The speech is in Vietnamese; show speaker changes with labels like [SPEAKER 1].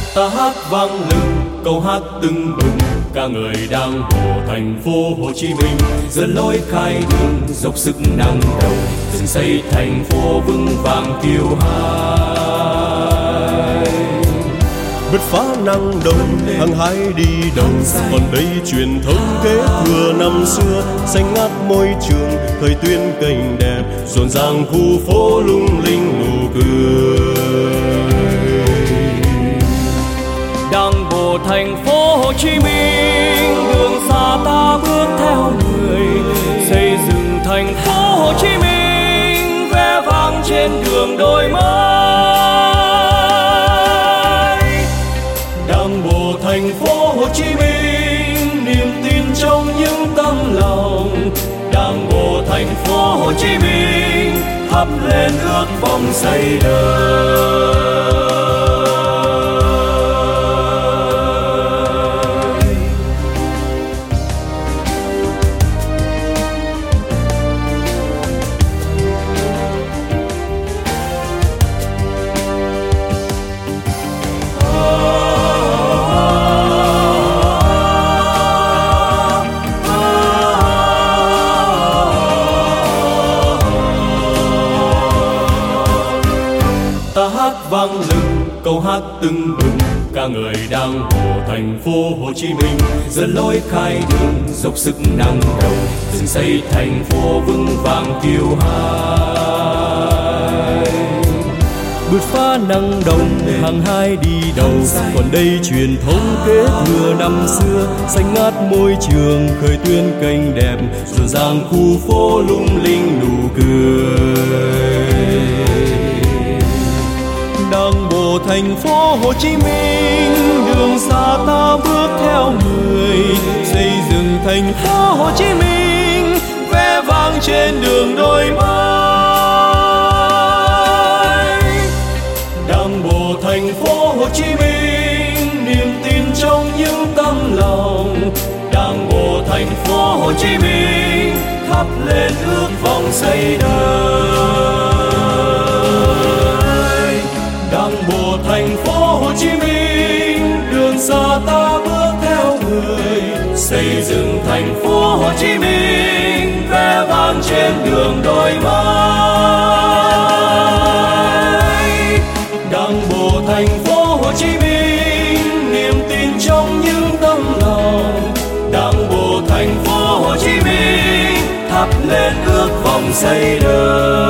[SPEAKER 1] Ta hát vang lừng câu hát tưng bừng ca ngợi Đảng bộ thành phố Hồ Chí Minh, dẫn lối khai đường dốc sức năng đầu, dựng xây thành phố vững vàng kiêu hãnh.
[SPEAKER 2] Bứt phá năng động hăng hái đi đầu, còn đây truyền thống kế thừa năm xưa, xanh ngát môi trường thời tuyên cảnh đẹp, rộn ràng khu phố lung linh nụ cười.
[SPEAKER 1] Đảng bộ thành phố Hồ Chí Minh, đường xa ta bước theo người, xây dựng thành phố Hồ Chí Minh vẻ vang trên đường đổi mới. Đảng bộ thành phố Hồ Chí Minh, niềm tin trong những tấm lòng. Đảng bộ thành phố Hồ Chí Minh, thắp lên ước vọng xây đời. Ta hát vang lừng câu hát tưng bừng ca ngợi Đảng bộ thành phố Hồ Chí Minh, dẫn lối khai đường dốc sức năng đầu, dựng xây thành phố vững vàng kiêu hãnh.
[SPEAKER 2] Bứt phá năng động hăng hái đi đầu, còn đây truyền thống kế thừa năm xưa, xanh ngát môi trường khơi tuyên cảnh đẹp, rộn ràng khu phố lung linh nụ cười. Đảng bộ thành phố Hồ Chí Minh, đường xa ta bước theo người, xây dựng thành phố Hồ Chí Minh vẻ vang trên đường đổi mới.
[SPEAKER 1] Đảng bộ thành phố Hồ Chí Minh, niềm tin trong những tấm lòng. Đảng bộ thành phố Hồ Chí Minh, thắp lên ước vọng xây đời. Đảng bộ thành phố Hồ Chí Minh, đường xa ta bước theo người, xây dựng thành phố Hồ Chí Minh vẻ vang trên đường đổi mới. Đảng bộ thành phố Hồ Chí Minh, niềm tin trong những tấm lòng. Đảng bộ thành phố Hồ Chí Minh, thắp lên ước vọng xây đời.